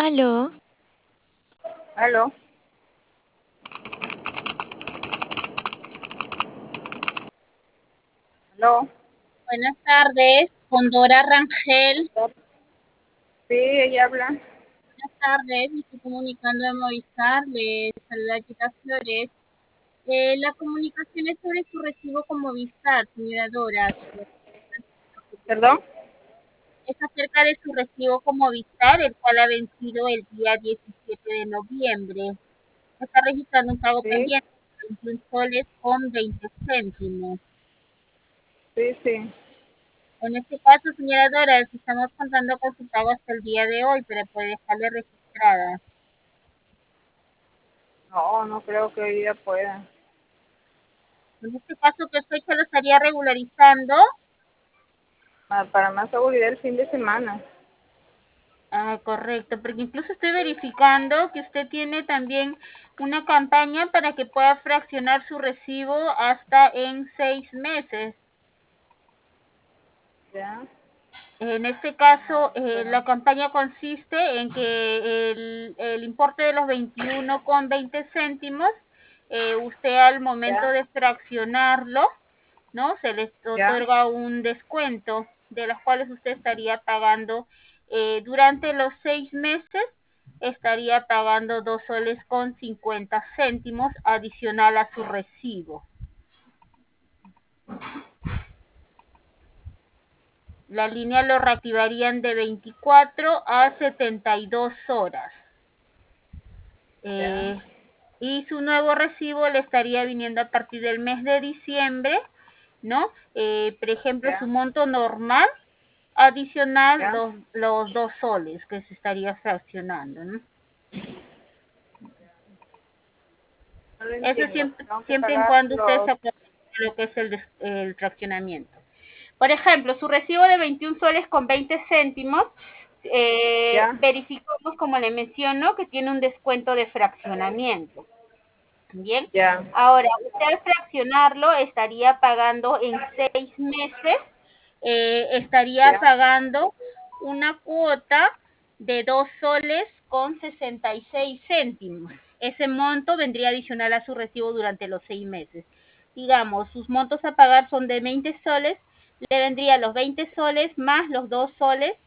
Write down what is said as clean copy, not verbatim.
Aló, Aló, aló. Buenas tardes, con Dora Rangel. Sí, ella habla. Buenas tardes, me estoy comunicando de Movistar, le saluda Chita Flores. La comunicación es sobre su recibo con Movistar, señora Dora. ¿Perdón? Es acerca de su recibo con Movistar, el cual ha vencido el día 17 de noviembre. Está registrando un pago Sí, pendiente de 21 soles con 20 céntimos. sí, sí. En este caso, señora Dora, si estamos contando con su pago hasta el día de hoy, pero puede dejarle registrada. No, no creo que hoy día pueda. En este caso, ¿qué fecha lo estaría regularizando? Para más seguridad el fin de semana. Ah, correcto, porque incluso estoy verificando que usted tiene también una campaña para que pueda fraccionar su recibo hasta en 6 meses. Ya, En este caso, pero la campaña consiste en que el importe de los 21,20 céntimos, usted al momento ya, de fraccionarlo, ¿no? Se les ya. otorga un descuento de los cuales usted estaría pagando durante los 6 meses, estaría pagando 2 soles con 50 céntimos adicional a su recibo. La línea lo reactivarían de 24 a 72 horas. Ya, Eh, y su nuevo recibo le estaría viniendo a partir del mes de diciembre, ¿no? Por ejemplo, su ya, monto normal adicional ya. los 2 soles que se estaría fraccionando, ¿no? No lo Eso entiendo. siempre, Tengo que siempre en pagar cuando usted se los... acuerde de lo que es el fraccionamiento. Por ejemplo, su recibo de 21 soles con 20 céntimos, Ya, verificamos, como le menciono, que tiene un descuento de fraccionamiento. Bien, ya, ahora usted al fraccionarlo estaría pagando en 6 meses, estaría ya, pagando una cuota de 2 soles con 66 céntimos. Ese monto vendría adicional a su recibo durante los 6 meses. Digamos, sus montos a pagar son de 20 soles, le vendría los 20 soles más los 2 soles